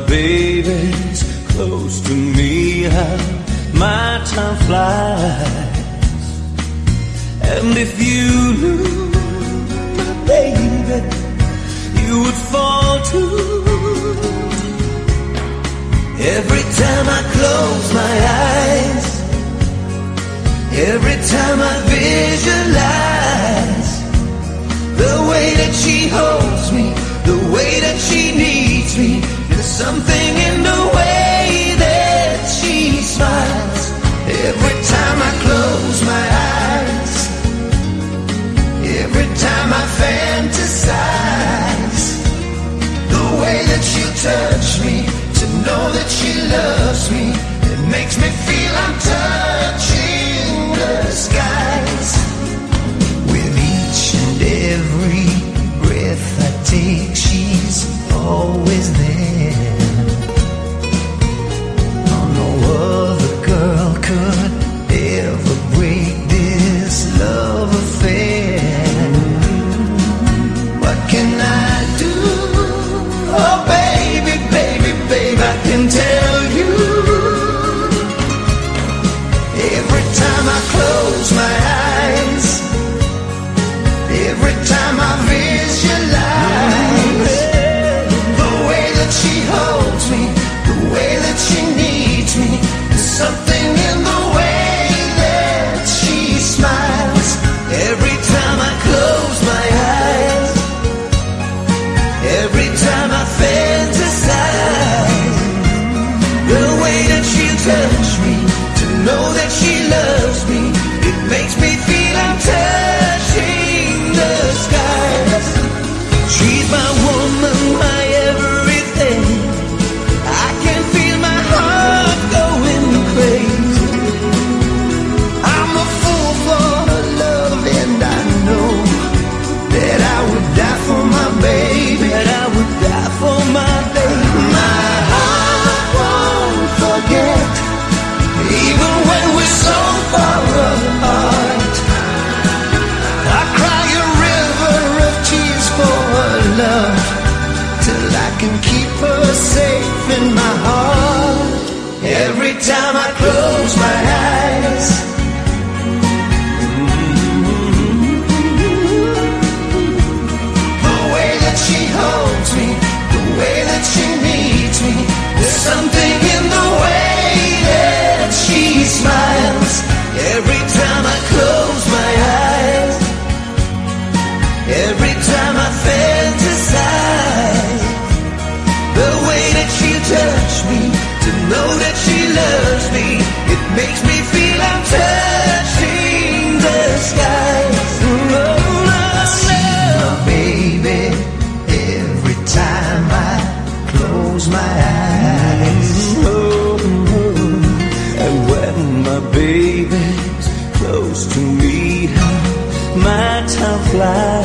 baby's close to me, how my time flies. And if you knew my baby, you would fall too. Every time I close my eyes, every time I visualize the way that she holds me, the way that she needs me, there's something in the way that she smiles. Every time I close my eyes, every time I fantasize the way that she'll touch me, to know that she loves me, it makes me feel I'm touching the skies. With each and every breath I take, she's always there. Oh, no other girl could ever break this love affair. What can I do? Oh baby, baby, baby, I can tell you. Every time I close my eyes, every time I visualize the way that she holds me, the way that she needs me, there's something in the way that she smiles. Every time I close my eyes, every time I fantasize the way that she'll touch me, to know that she loves me, it makes me feel I'm touching the skies. She's my woman, my everything. I can feel my heart going crazy. I'm a fool for her love, and I know that I would die for my baby, that I would die for my baby. My heart won't forget, even when we're so far apart. I cry a river of tears for her love, till I can keep her safe in my heart. Every time I close my eyes, the way that she holds me, the way that she needs me, there's something in the way that she smiles. Every time I close my eyes, every time I fantasize the way that she'll touch me, to know that she loves me, it makes me feel I'm touching the skies. I see my baby every time I close my eyes. And when my baby's close to me, my time flies.